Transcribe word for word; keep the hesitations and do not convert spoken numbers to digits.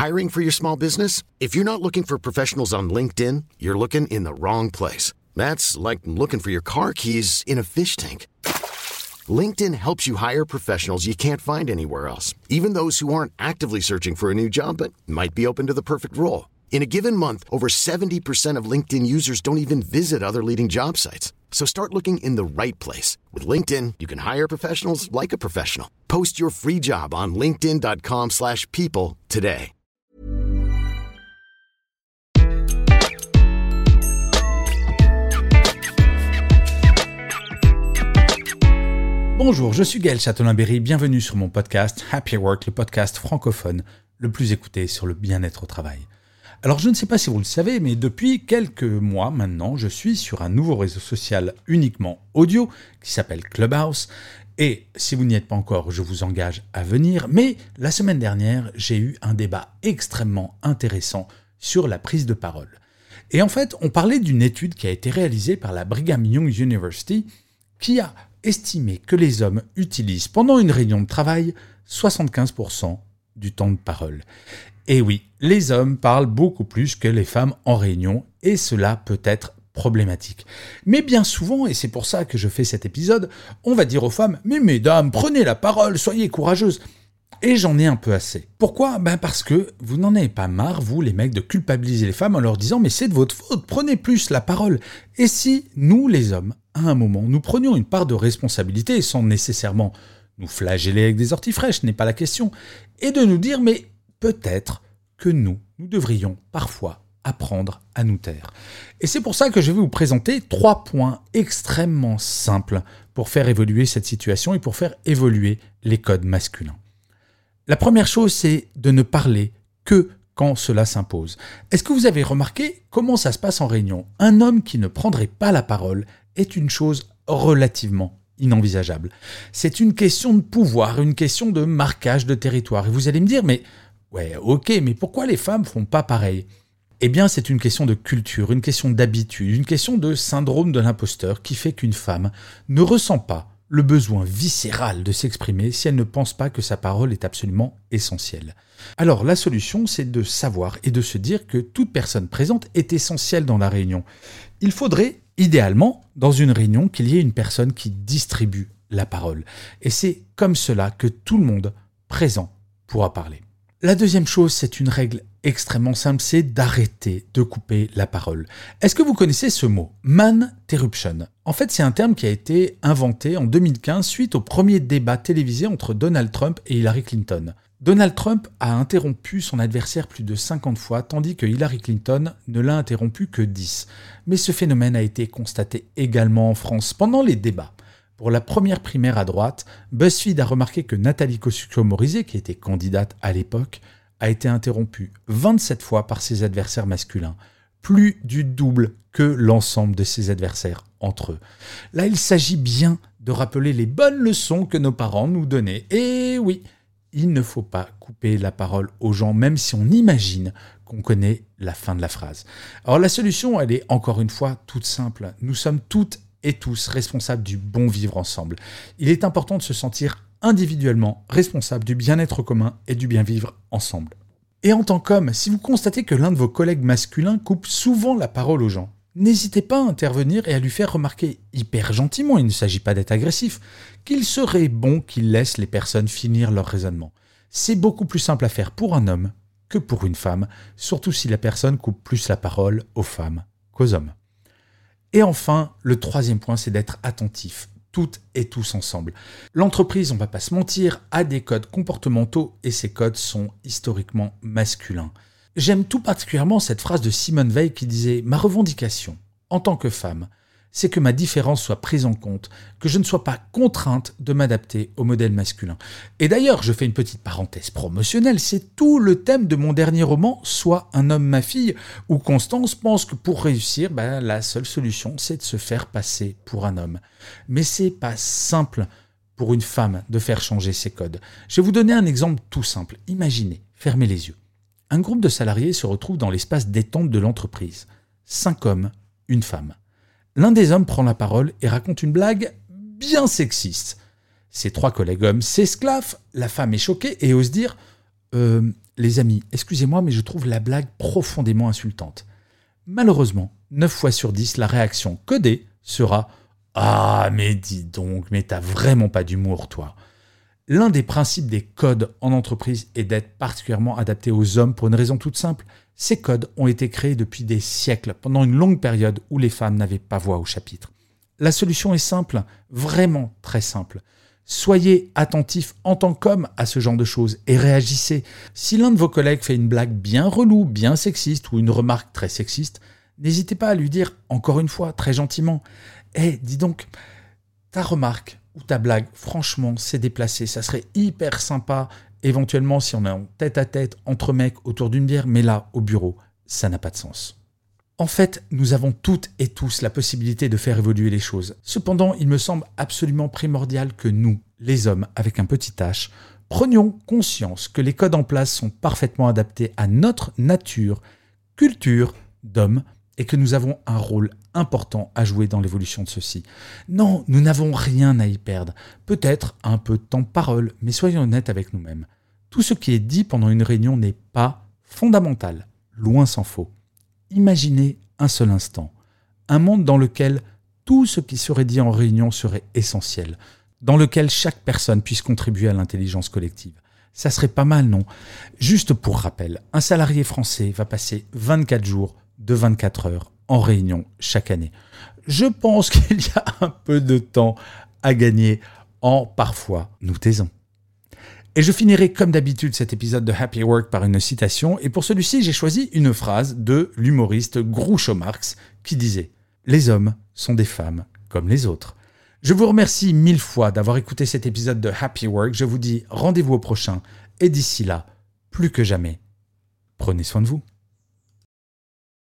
Hiring for your small business? If you're not looking for professionals on LinkedIn, you're looking in the wrong place. That's like looking for your car keys in a fish tank. LinkedIn helps you hire professionals you can't find anywhere else, even those who aren't actively searching for a new job but might be open to the perfect role. In a given month, over seventy percent of LinkedIn users don't even visit other leading job sites. So start looking in the right place. With LinkedIn, you can hire professionals like a professional. Post your free job on linkedin dot com slash people today. Bonjour, je suis Gaël Châtelain-Berry, bienvenue sur mon podcast Happy Work, le podcast francophone le plus écouté sur le bien-être au travail. Alors je ne sais pas si vous le savez, mais depuis quelques mois maintenant, je suis sur un nouveau réseau social uniquement audio qui s'appelle Clubhouse. Et si vous n'y êtes pas encore, je vous engage à venir. Mais la semaine dernière, j'ai eu un débat extrêmement intéressant sur la prise de parole. Et en fait, on parlait d'une étude qui a été réalisée par la Brigham Young University qui a estimé que les hommes utilisent pendant une réunion de travail soixante-quinze pour cent du temps de parole. Et oui, les hommes parlent beaucoup plus que les femmes en réunion et cela peut être problématique. Mais bien souvent, et c'est pour ça que je fais cet épisode, on va dire aux femmes « Mais mesdames, prenez la parole, soyez courageuses !» Et j'en ai un peu assez. Pourquoi ? Ben parce que vous n'en avez pas marre, vous les mecs, de culpabiliser les femmes en leur disant « Mais c'est de votre faute, prenez plus la parole !» Et si nous, les hommes, à un moment, nous prenions une part de responsabilité sans nécessairement nous flageller avec des orties fraîches, n'est pas la question, et de nous dire « Mais peut-être que nous, nous devrions parfois apprendre à nous taire. » Et c'est pour ça que je vais vous présenter trois points extrêmement simples pour faire évoluer cette situation et pour faire évoluer les codes masculins. La première chose, c'est de ne parler que quand cela s'impose. Est-ce que vous avez remarqué comment ça se passe en réunion ? Un homme qui ne prendrait pas la parole est une chose relativement inenvisageable. C'est une question de pouvoir, une question de marquage de territoire. Et vous allez me dire, mais ouais, ok, mais pourquoi les femmes font pas pareil ? Eh bien, c'est une question de culture, une question d'habitude, une question de syndrome de l'imposteur qui fait qu'une femme ne ressent pas le besoin viscéral de s'exprimer si elle ne pense pas que sa parole est absolument essentielle. Alors, la solution, c'est de savoir et de se dire que toute personne présente est essentielle dans la réunion. Il faudrait, idéalement, dans une réunion, qu'il y ait une personne qui distribue la parole. Et c'est comme cela que tout le monde présent pourra parler. La deuxième chose, c'est une règle extrêmement simple, c'est d'arrêter de couper la parole. Est-ce que vous connaissez ce mot ? Man-terruption. En fait, c'est un terme qui a été inventé en deux mille quinze suite au premier débat télévisé entre Donald Trump et Hillary Clinton. Donald Trump a interrompu son adversaire plus de cinquante fois, tandis que Hillary Clinton ne l'a interrompu que dix. Mais ce phénomène a été constaté également en France pendant les débats. Pour la première primaire à droite, BuzzFeed a remarqué que Nathalie Kosciusko-Morizet, qui était candidate à l'époque, a été interrompue vingt-sept fois par ses adversaires masculins, plus du double que l'ensemble de ses adversaires entre eux. Là, il s'agit bien de rappeler les bonnes leçons que nos parents nous donnaient. Et oui, il ne faut pas couper la parole aux gens, même si on imagine qu'on connaît la fin de la phrase. Alors la solution, elle est encore une fois toute simple. Nous sommes toutes et tous responsables du bon vivre ensemble. Il est important de se sentir individuellement responsable du bien-être commun et du bien vivre ensemble. Et en tant qu'homme, si vous constatez que l'un de vos collègues masculins coupe souvent la parole aux gens, n'hésitez pas à intervenir et à lui faire remarquer hyper gentiment, il ne s'agit pas d'être agressif, qu'il serait bon qu'il laisse les personnes finir leur raisonnement. C'est beaucoup plus simple à faire pour un homme que pour une femme, surtout si la personne coupe plus la parole aux femmes qu'aux hommes. Et enfin, le troisième point, c'est d'être attentif, toutes et tous ensemble. L'entreprise, on ne va pas se mentir, a des codes comportementaux et ces codes sont historiquement masculins. J'aime tout particulièrement cette phrase de Simone Veil qui disait « Ma revendication, en tant que femme, c'est que ma différence soit prise en compte, que je ne sois pas contrainte de m'adapter au modèle masculin. » Et d'ailleurs, je fais une petite parenthèse promotionnelle, c'est tout le thème de mon dernier roman, Soit un homme, ma fille, où Constance pense que pour réussir, ben, la seule solution, c'est de se faire passer pour un homme. Mais c'est pas simple pour une femme de faire changer ses codes. Je vais vous donner un exemple tout simple. Imaginez, fermez les yeux. Un groupe de salariés se retrouve dans l'espace détente de l'entreprise. Cinq hommes, une femme. L'un des hommes prend la parole et raconte une blague bien sexiste. Ses trois collègues hommes s'esclaffent, la femme est choquée et ose dire euh, Les amis, excusez-moi, mais je trouve la blague profondément insultante. Malheureusement, neuf fois sur dix, la réaction codée sera « Ah, mais dis donc, mais t'as vraiment pas d'humour, toi !» L'un des principes des codes en entreprise est d'être particulièrement adapté aux hommes pour une raison toute simple. Ces codes ont été créés depuis des siècles, pendant une longue période où les femmes n'avaient pas voix au chapitre. La solution est simple, vraiment très simple. Soyez attentifs en tant qu'homme à ce genre de choses et réagissez. Si l'un de vos collègues fait une blague bien relou, bien sexiste ou une remarque très sexiste, n'hésitez pas à lui dire, encore une fois, très gentiment, « Hé, hey, dis donc, ta remarque ou ta blague, franchement, c'est déplacé. Ça serait hyper sympa, éventuellement, si on est en tête-à-tête, entre mecs, autour d'une bière, mais là, au bureau, ça n'a pas de sens. » En fait, nous avons toutes et tous la possibilité de faire évoluer les choses. Cependant, il me semble absolument primordial que nous, les hommes avec un petit h, prenions conscience que les codes en place sont parfaitement adaptés à notre nature, culture d'homme, et que nous avons un rôle important à jouer dans l'évolution de ceux-ci. Non, nous n'avons rien à y perdre. Peut-être un peu de temps de parole, mais soyons honnêtes avec nous-mêmes. Tout ce qui est dit pendant une réunion n'est pas fondamental, loin s'en faut. Imaginez un seul instant, un monde dans lequel tout ce qui serait dit en réunion serait essentiel, dans lequel chaque personne puisse contribuer à l'intelligence collective. Ça serait pas mal, non? Juste pour rappel, un salarié français va passer vingt-quatre jours de vingt-quatre heures en réunion chaque année. Je pense qu'il y a un peu de temps à gagner en parfois nous taisant. Et je finirai comme d'habitude cet épisode de Happy Work par une citation, et pour celui-ci j'ai choisi une phrase de l'humoriste Groucho Marx qui disait « Les hommes sont des femmes comme les autres ». Je vous remercie mille fois d'avoir écouté cet épisode de Happy Work, je vous dis rendez-vous au prochain, et d'ici là, plus que jamais, prenez soin de vous.